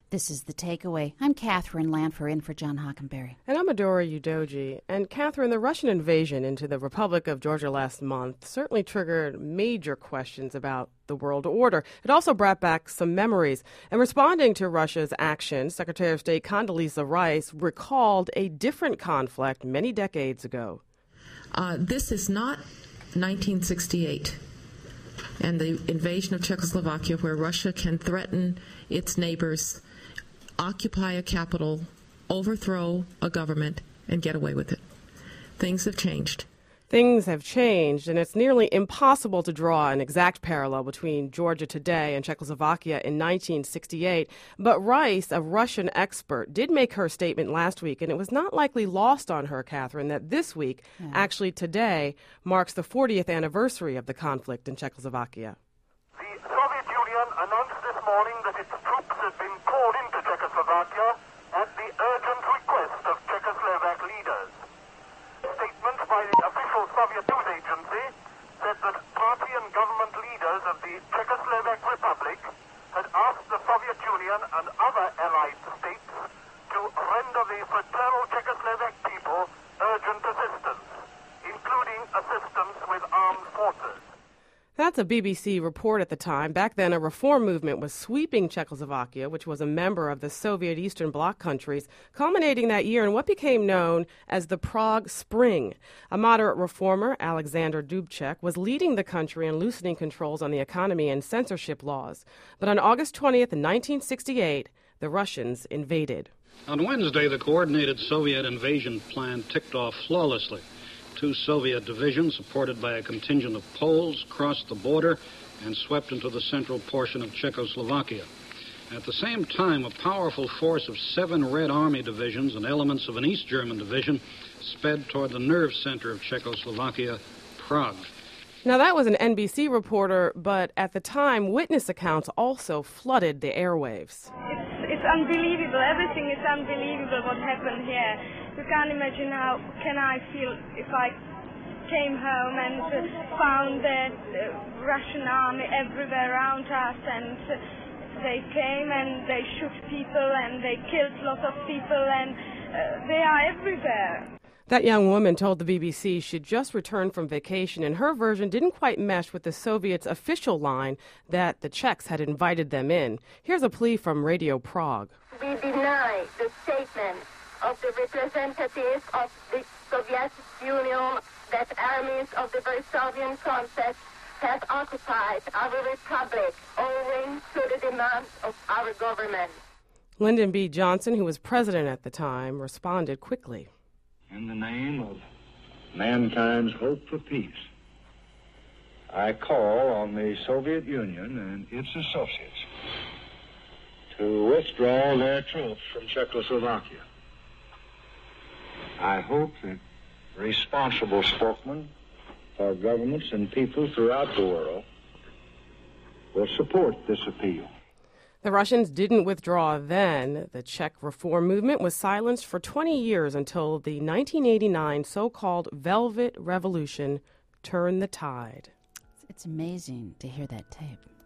This is The Takeaway. I'm Catherine Lanfer, in for John Hockenberry. And I'm Adora Udoji. And Catherine, the Russian invasion into the Republic of Georgia last month certainly triggered major questions about the world order. It also brought back some memories. And responding to Russia's action, Secretary of State Condoleezza Rice recalled a different conflict many decades ago. This is not 1968 and the invasion of Czechoslovakia, where Russia can threaten its neighbors, occupy a capital, overthrow a government, and get away with it. Things have changed. Things have changed, and it's nearly impossible to draw an exact parallel between Georgia today and Czechoslovakia in 1968. But Rice, a Russian expert, did make her statement last week, and it was not likely lost on her, Catherine, that this week, actually today, marks the 40th anniversary of the conflict in Czechoslovakia. The Soviet Union announced this morning that its troops had been called into Czechoslovakia at the urgent request of Czechoslovak leaders. Statements by the official Soviet news agency said that party and government leaders of the Czechoslovak Republic had asked the Soviet Union and other allied states to render the fraternal Czechoslovak people urgent assistance, including assistance with armed forces. That's a BBC report at the time. Back then, a reform movement was sweeping Czechoslovakia, which was a member of the Soviet Eastern Bloc countries, culminating that year in what became known as the Prague Spring. A moderate reformer, Alexander Dubček, was leading the country in loosening controls on the economy and censorship laws. But on August 20th, 1968, the Russians invaded. On Wednesday, the coordinated Soviet invasion plan ticked off flawlessly. 2 Soviet divisions, supported by a contingent of Poles, crossed the border and swept into the central portion of Czechoslovakia. At the same time, a powerful force of 7 Red Army divisions and elements of an East German division sped toward the nerve center of Czechoslovakia, Prague. Now, that was an NBC reporter, but at the time, witness accounts also flooded the airwaves. It's unbelievable. Everything is unbelievable what happened here. You can't imagine how can I feel if I came home and found the Russian army everywhere around us, and they came and they shoot people and they killed lots of people, and they are everywhere. That young woman told the BBC she'd just returned from vacation, and her version didn't quite mesh with the Soviets' official line that the Czechs had invited them in. Here's a plea from Radio Prague. We deny the statement of the representatives of the Soviet Union that armies of the Varsovian concept have occupied our republic owing to the demands of our government. Lyndon B. Johnson, who was president at the time, responded quickly. In the name of mankind's hope for peace, I call on the Soviet Union and its associates to withdraw their troops from Czechoslovakia. I hope that responsible spokesmen for governments and people throughout the world will support this appeal. The Russians didn't withdraw then. The Czech reform movement was silenced for 20 years until the 1989 so-called Velvet Revolution turned the tide. It's amazing to hear that tape.